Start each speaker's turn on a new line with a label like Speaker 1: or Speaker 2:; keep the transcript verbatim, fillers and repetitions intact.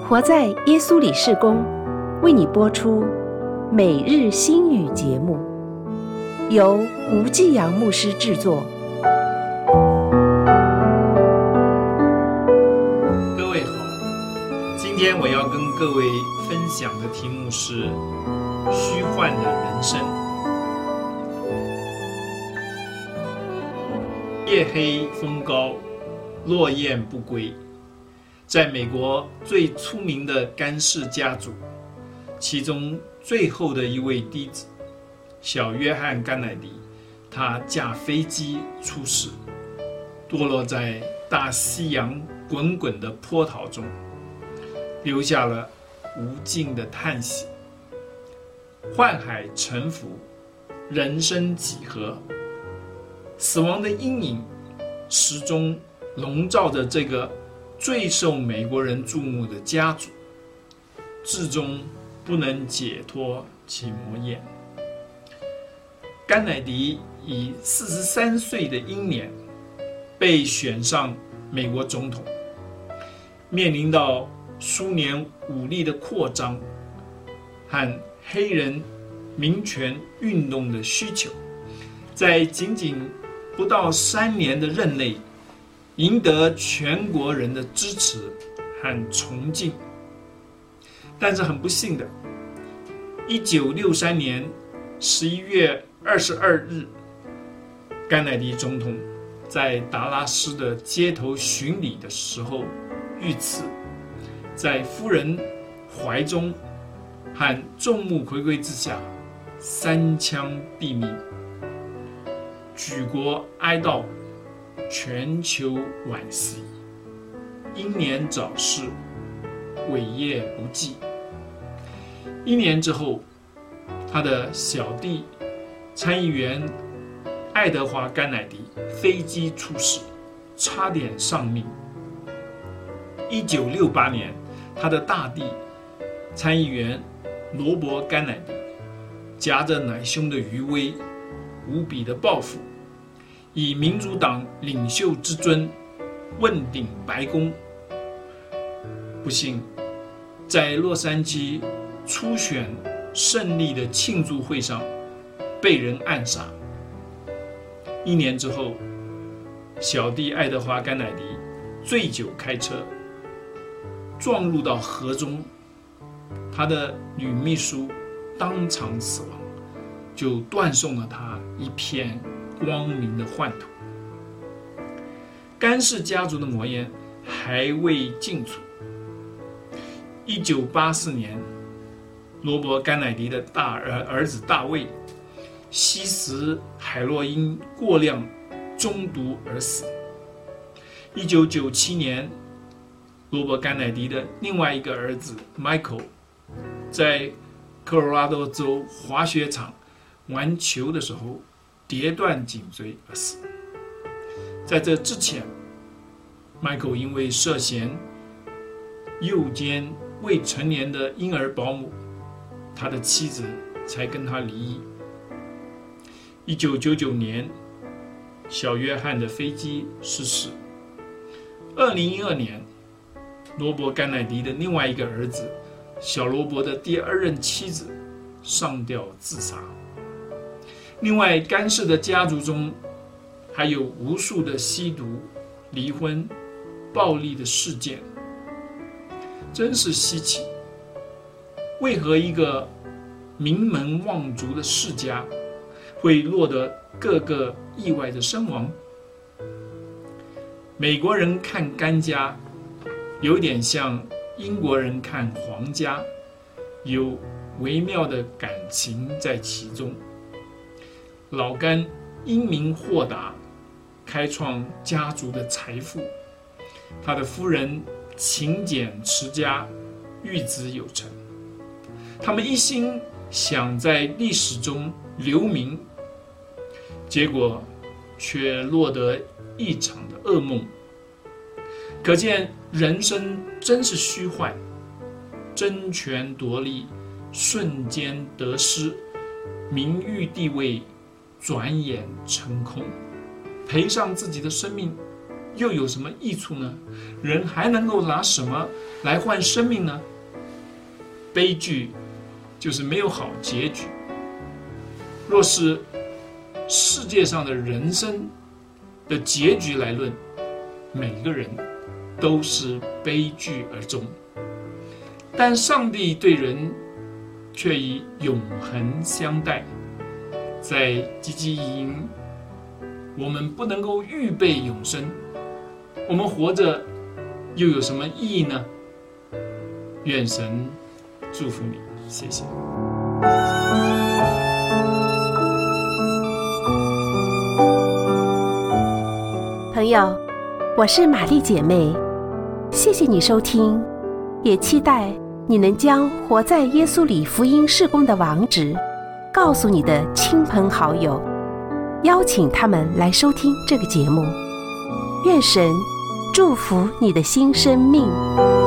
Speaker 1: 活在耶稣里事工为你播出每日新语节目，由吴继阳牧师制作。
Speaker 2: 各位好，今天我要跟各位分享的题目是虚幻的人生。夜黑风高，落雁不归。在美国最出名的甘氏家族，其中最后的一位嫡子小约翰甘乃迪，他驾飞机出事，堕落在大西洋滚滚的波涛中，留下了无尽的叹息。宦海沉浮，人生几何？死亡的阴影始终笼罩着这个最受美国人注目的家族，至终不能解脱其魔焰。甘乃迪以四十三岁的英年被选上美国总统，面临到苏联武力的扩张和黑人民权运动的需求，在仅仅不到三年的任内，赢得全国人的支持和崇敬。但是很不幸的，一九六三年十一月二十二日，甘乃迪总统在达拉斯的街头巡礼的时候遇刺，在夫人怀中和众目睽睽之下三枪毙命，举国哀悼，全球惋惜，英年早逝，伟业不继。一年之后，他的小弟参议员爱德华·甘乃迪飞机出事，差点丧命。一九六八年，他的大弟参议员罗伯·甘乃迪夹着奶兄的余威，无比的报复，以民主党领袖之尊问鼎白宫。不幸，在洛杉矶初选胜利的庆祝会上被人暗杀。一年之后，小弟爱德华·甘乃迪醉酒开车，撞入到河中，他的女秘书当场死亡，就断送了他一片光明的幻土。甘氏家族的魔焰还未尽除。一九八四年，罗伯·甘乃迪的大儿儿子大卫吸食海洛因过量中毒而死。一九九七年，罗伯·甘乃迪的另外一个儿子 Michael 在科罗拉多州滑雪场玩球的时候跌断颈椎而死。在这之前， Michael 因为涉嫌诱奸未成年的婴儿保姆，他的妻子才跟他离异。一九九九年，小约翰的飞机失事。二零一二年，罗伯·甘乃迪的另外一个儿子小罗伯的第二任妻子上吊自杀。另外，甘氏的家族中还有无数的吸毒、离婚、暴力的事件，真是稀奇。为何一个名门望族的世家会落得个个意外的身亡？美国人看甘家，有点像英国人看皇家，有微妙的感情在其中。老甘英明豁达，开创家族的财富，他的夫人勤俭持家，育子有成。他们一心想在历史中留名，结果却落得一场的噩梦。可见人生真是虚幻，争权夺利，瞬间得失，名誉地位转眼成空，赔上自己的生命， 又有什么益处呢？人还能够拿什么来换生命呢？悲剧就是没有好结局。若是世界上的人生的结局来论，每个人都是悲剧而终，但上帝对人却以永恒相待。在汲汲营营，我们不能够预备永生，我们活着又有什么意义呢？愿神祝福你，谢谢。
Speaker 1: 朋友，我是玛丽姐妹，谢谢你收听，也期待你能将活在耶稣里福音事工的网址告诉你的亲朋好友，邀请他们来收听这个节目。愿神祝福你的新生命。